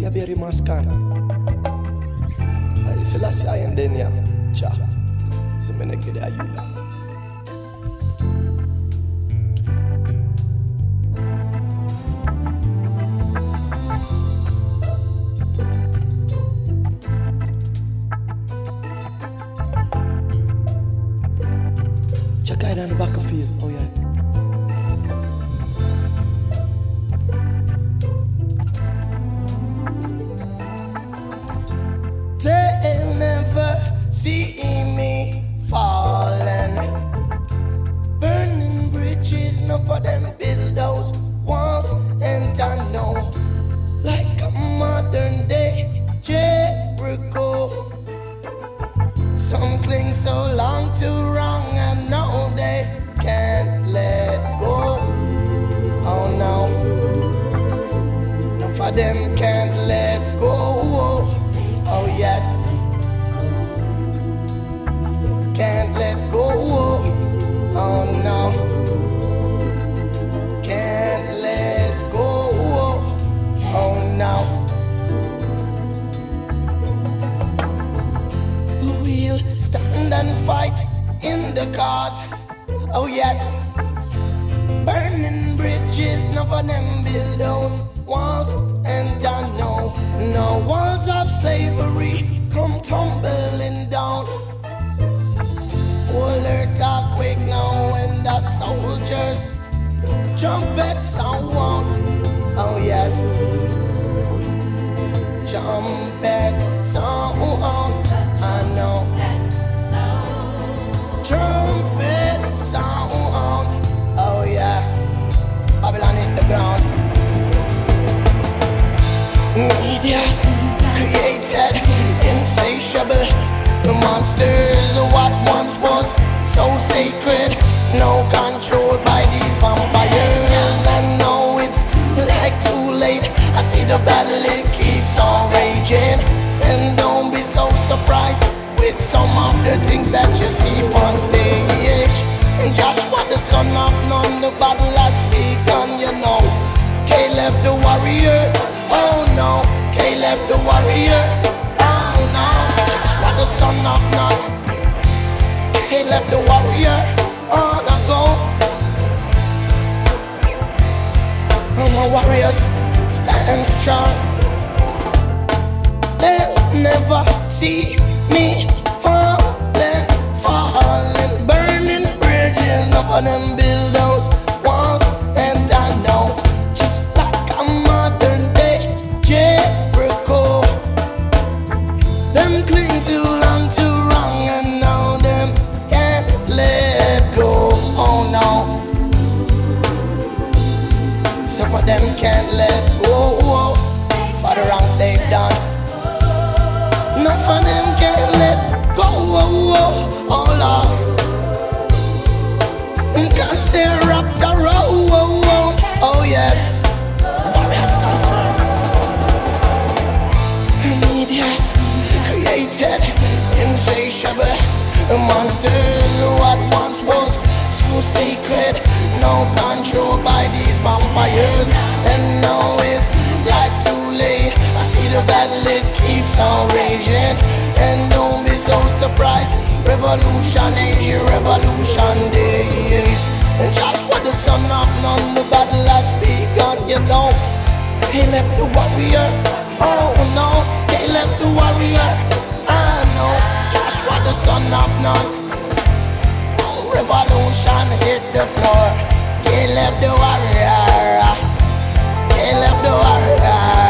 a very mascan. I still a say and then ya, cha. So me make it a you now. Check out on the back of field, oh yeah. They'll never see me falling. Burning bridges, none for them build those walls. And I know, like a modern day Jericho. Some cling so long to wrong, and now they can't let go. Oh no, none for them can't let go. Oh yes, can't let go. Oh no, can't let go. Oh no. We'll stand and fight in the cause. Oh yes, burning bridges, none of them build those walls. And I know no walls of slavery come tumbling down. Whole earth a quake now when the soldiers trumpet sound. Oh yes, trumpet sound. I know, trumpet sound. Oh yeah, Babylon hit the ground. Media created insatiable monsters. What once was so sacred, no control by these vampires. And now it's like too late. I see the battle, it keeps on raging. And don't be so surprised with some of the things that you see on stage. And Joshua the son of Nun, the battle has begun, you know. Caleb the warrior, oh no. Caleb the warrior, oh no. Joshua the son of Nun, Caleb the warrior, on I go. And my warriors stand strong. They'll never see me falling, falling. Burning bridges, none of them build those walls. And I know, just like a modern day Jericho, them cling too long to wrong, and now them can't let go. Oh no, some of them can't let go for the wrongs they've done. None of them can't let go. Oh Lord, cause they're wrapped around. Oh yes, warriors stand firm. Media created insatiable monsters. What once was so sacred, no control by these vampires. And now it's like too late. I see the battle, it keeps on raging. And don't be so surprised, revolution age, revolution days. And Joshua the son of Nun, the battle has begun, you know. He left the warrior, oh no. He left the warrior, I know. Joshua the son of Nun, oh, revolution hit the floor. He left the warrior, he left the warrior.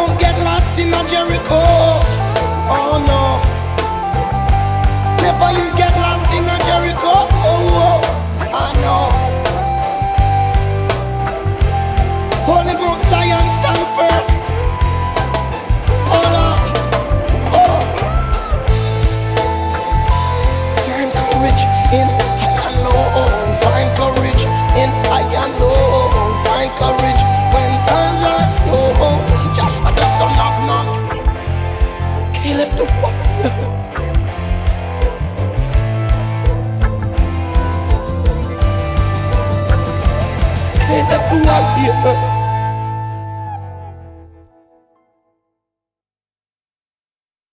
Jericho, oh no, never you